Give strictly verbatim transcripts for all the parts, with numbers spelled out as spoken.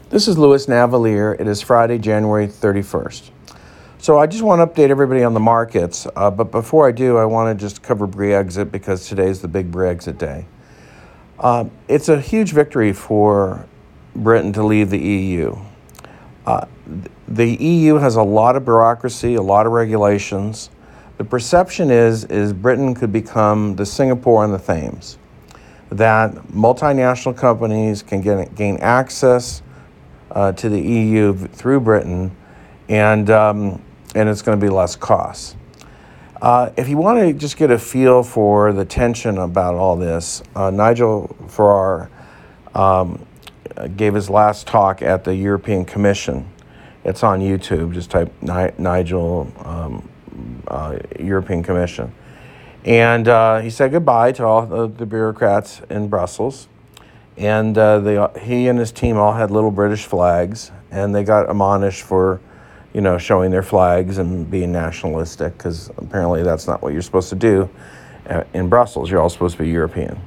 This is Louis Navalier. It is Friday, January thirty-first. So I just want to update everybody on the markets, uh, but before I do, I want to just cover Brexit because today's the big Brexit day. Uh, it's a huge victory for Britain to leave the E U. Uh, the E U has a lot of bureaucracy, a lot of regulations. The perception is, is Britain could become the Singapore on the Thames, that multinational companies can get, gain access uh, to the E U through Britain, and um, and it's going to be less costs. Uh, if you want to just get a feel for the tension about all this, uh, Nigel Farage um, gave his last talk at the European Commission. It's on YouTube. Just type Ni- Nigel um, uh, European Commission. And uh, he said goodbye to all the, the bureaucrats in Brussels. And uh, they, he and his team all had little British flags, and they got admonished for, you know, showing their flags and being nationalistic, because apparently that's not what you're supposed to do in Brussels. You're all supposed to be European.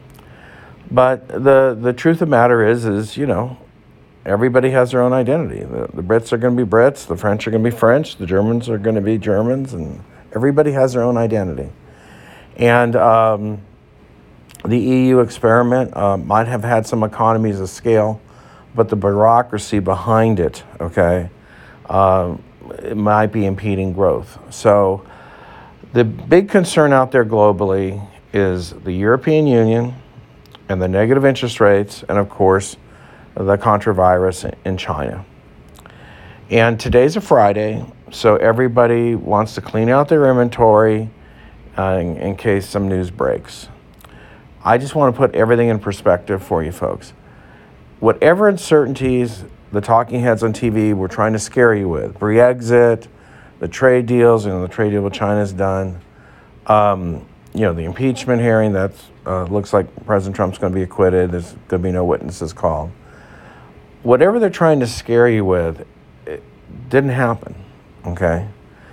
But the the truth of the matter is, is you know, everybody has their own identity. The, the Brits are going to be Brits, the French are going to be French, the Germans are going to be Germans, and everybody has their own identity. And um, the E U experiment uh, might have had some economies of scale, but the bureaucracy behind it, okay, uh, it might be impeding growth. So the big concern out there globally is the European Union and the negative interest rates, and of course, the controvirus in China. And today's a Friday, so everybody wants to clean out their inventory uh, in, in case some news breaks. I just want to put everything in perspective for you folks. Whatever uncertainties the talking heads on T V were trying to scare you with, Brexit, the trade deals, you know, the trade deal with China is done, um, you know, the impeachment hearing, that uh, looks like President Trump's going to be acquitted, there's going to be no witnesses called. Whatever they're trying to scare you with, it didn't happen, okay?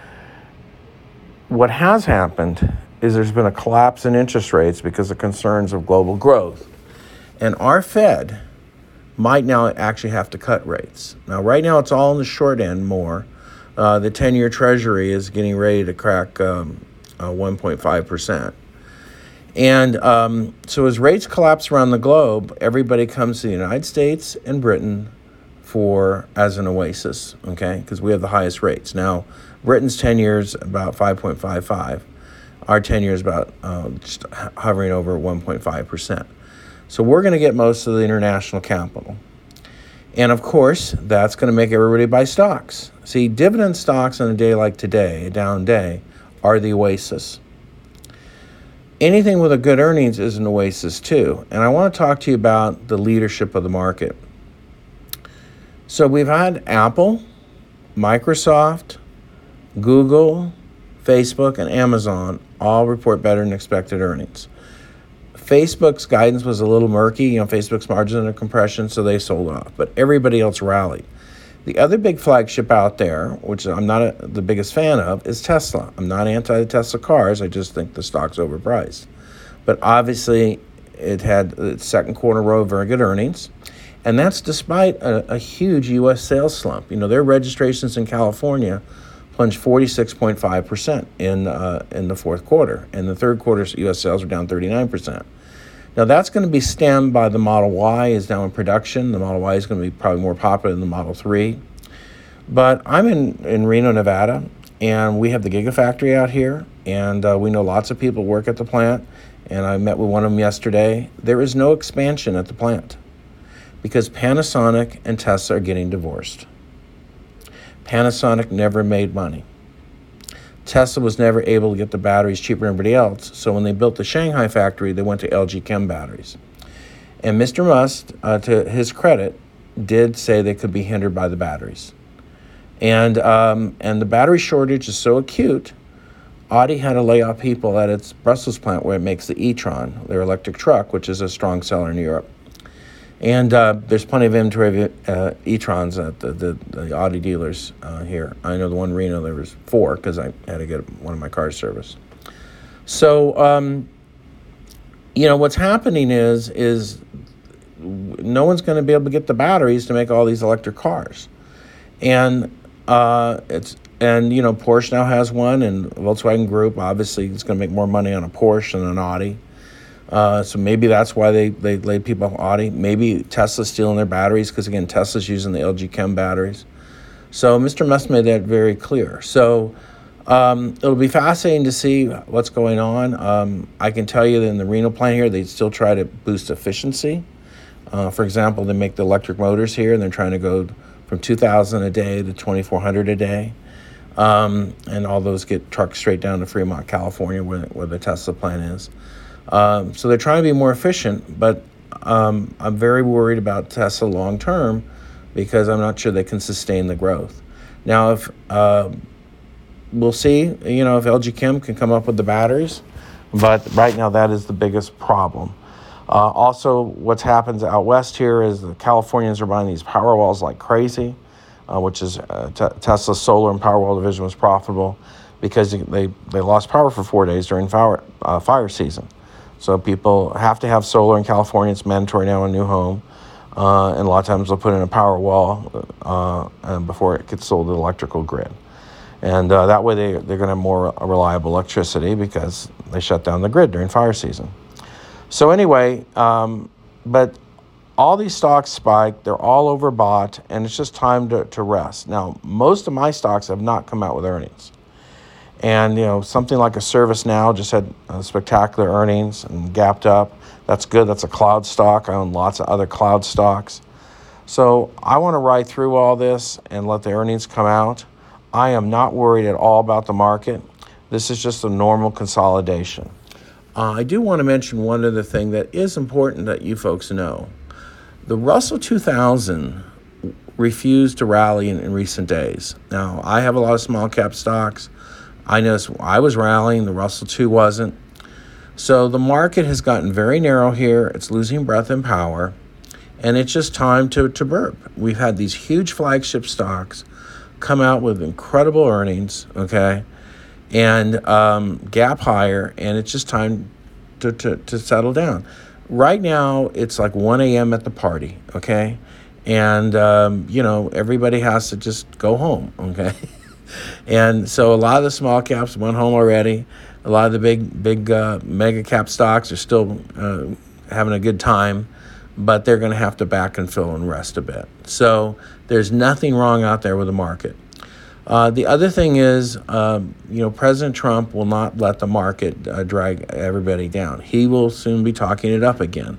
What has happened is there's been a collapse in interest rates because of concerns of global growth. And our Fed might now actually have to cut rates. Now, right now, it's all in the short end more. Uh, the ten-year Treasury is getting ready to crack um, uh, one point five percent. And um, so as rates collapse around the globe, everybody comes to the United States and Britain for as an oasis, okay? Because we have the highest rates. Now, Britain's ten years about five point five five. Our ten years about uh, just hovering over one point five percent. So we're going to get most of the international capital. And of course, that's going to make everybody buy stocks. See, dividend stocks on a day like today, a down day, are the oasis. Anything with a good earnings is an oasis too. And I want to talk to you about the leadership of the market. So we've had Apple, Microsoft, Google, Facebook, and Amazon all report better than expected earnings. Facebook's guidance was a little murky. You know, Facebook's margins under compression, so they sold off. But everybody else rallied. The other big flagship out there, which I'm not a, the biggest fan of, is Tesla. I'm not anti the Tesla cars. I just think the stock's overpriced. But obviously, it had its second quarter row of very good earnings. And that's despite a, a huge U S sales slump. You know, their registrations in California plunged forty-six point five percent in uh, in the fourth quarter. And the third quarter's U S sales were down thirty-nine percent. Now, that's going to be stemmed by the Model Y is now in production. The Model Y is going to be probably more popular than the Model three. But I'm in, in Reno, Nevada, and we have the Gigafactory out here, and uh, we know lots of people work at the plant, and I met with one of them yesterday. There is no expansion at the plant because Panasonic and Tesla are getting divorced. Panasonic never made money. Tesla was never able to get the batteries cheaper than everybody else, so when they built the Shanghai factory, they went to L G Chem batteries. And Mister Musk, uh, to his credit, did say they could be hindered by the batteries. And um, and the battery shortage is so acute, Audi had to lay off people at its Brussels plant where it makes the e-tron, their electric truck, which is a strong seller in Europe. And uh, there's plenty of inventory of uh, e-trons at the, the, the Audi dealers uh, here. I know the one in Reno, there was four because I had to get one of my cars serviced. So, um, you know, what's happening is, is no one's going to be able to get the batteries to make all these electric cars. And uh, it's and you know Porsche now has one, and Volkswagen Group obviously is going to make more money on a Porsche than an Audi. Uh, so maybe that's why they, they laid people off Audi. Maybe Tesla's stealing their batteries because, again, Tesla's using the L G Chem batteries. So Mister Musk made that very clear. So um, it'll be fascinating to see what's going on. Um, I can tell you that in the Reno plant here, they still try to boost efficiency. Uh, for example, they make the electric motors here, and they're trying to go from two thousand a day to twenty-four hundred a day. Um, and all those get trucked straight down to Fremont, California, where, where the Tesla plant is. Um, so they're trying to be more efficient, but um, I'm very worried about Tesla long term because I'm not sure they can sustain the growth. Now, if uh, we'll see, you know, if L G Chem can come up with the batteries, but right now that is the biggest problem. Uh, also, what's happened out west here is the Californians are buying these Powerwalls like crazy, uh, which is uh, t- Tesla's solar and Powerwall division was profitable because they, they lost power for four days during fire, uh, fire season. So people have to have solar in California. It's mandatory now in a new home. Uh, and a lot of times they'll put in a power wall uh, and before it gets sold to the electrical grid. And uh, that way they, they're going to have more reliable electricity because they shut down the grid during fire season. So anyway, um, but all these stocks spiked. They're all overbought, and it's just time to, to rest. Now, most of my stocks have not come out with earnings. And, you know, something like a ServiceNow just had uh, spectacular earnings and gapped up. That's good. That's a cloud stock. I own lots of other cloud stocks. So I want to ride through all this and let the earnings come out. I am not worried at all about the market. This is just a normal consolidation. Uh, I do want to mention one other thing that is important that you folks know. The Russell two thousand refused to rally in, in recent days. Now, I have a lot of small cap stocks. I noticed I was rallying, the Russell two wasn't. So the market has gotten very narrow here. It's losing breath and power, and it's just time to, to burp. We've had these huge flagship stocks come out with incredible earnings, okay, and um, gap higher, and it's just time to, to, to settle down. Right now, it's like one a.m. at the party, okay, and, um, you know, everybody has to just go home, okay. And so a lot of the small caps went home already. A lot of the big, big uh, mega cap stocks are still uh, having a good time, but they're going to have to back and fill and rest a bit. So there's nothing wrong out there with the market. Uh, the other thing is, um, you know, President Trump will not let the market uh, drag everybody down. He will soon be talking it up again.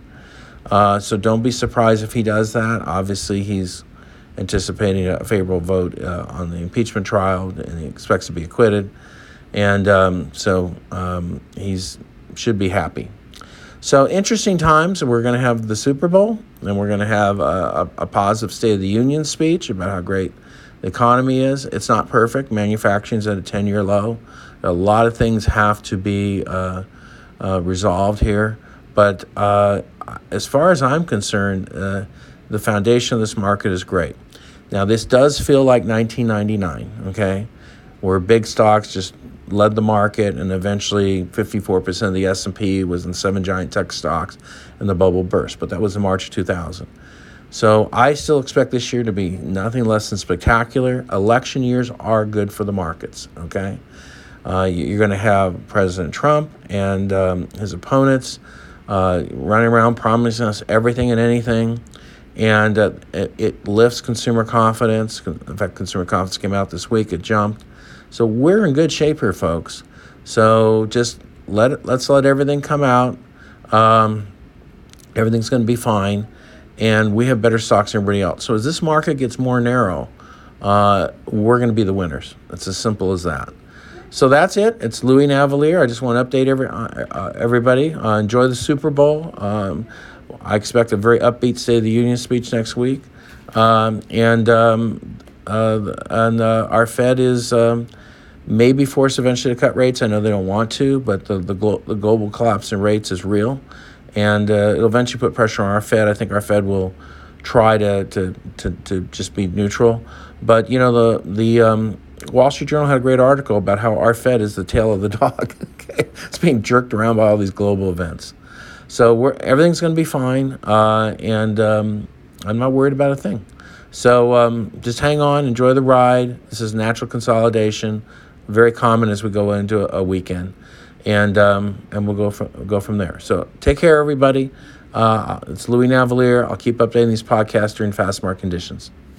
Uh, so don't be surprised if he does that. Obviously, he's anticipating a favorable vote uh, on the impeachment trial, and he expects to be acquitted. And um, so um, he's should be happy. So interesting times. We're going to have the Super Bowl, and we're going to have a, a, a positive State of the Union speech about how great the economy is. It's not perfect. Manufacturing's at a ten-year low. A lot of things have to be uh, uh, resolved here. But uh, as far as I'm concerned, uh, the foundation of this market is great. Now, this does feel like nineteen ninety-nine, okay, where big stocks just led the market, and eventually fifty-four percent of the S and P was in seven giant tech stocks, and the bubble burst. But that was in March of two thousand. So I still expect this year to be nothing less than spectacular. Election years are good for the markets, okay? Uh, you're going to have President Trump and um, his opponents uh, running around promising us everything and anything. And uh, it, it lifts consumer confidence. In fact, consumer confidence came out this week. It jumped. So we're in good shape here, folks. So just let it, let's let everything come out. Um, everything's going to be fine. And we have better stocks than everybody else. So as this market gets more narrow, uh, we're going to be the winners. It's as simple as that. So that's it. It's Louis Navellier. I just want to update every uh, uh, everybody. Uh, enjoy the Super Bowl. Um, I expect a very upbeat State of the Union speech next week. Um, and um, uh, and uh, our Fed is um, maybe forced eventually to cut rates. I know they don't want to, but the, the, glo- the global collapse in rates is real. And uh, it'll eventually put pressure on our Fed. I think our Fed will try to to, to, to just be neutral. But, you know, the, the um, Wall Street Journal had a great article about how our Fed is the tail of the dog. Okay? It's being jerked around by all these global events. So we're, everything's going to be fine, uh, and um, I'm not worried about a thing. So um, just hang on, enjoy the ride. This is natural consolidation, very common as we go into a, a weekend, and um, and we'll go from go from there. So take care, everybody. Uh, it's Louis Navalier. I'll keep updating these podcasts during fast market conditions.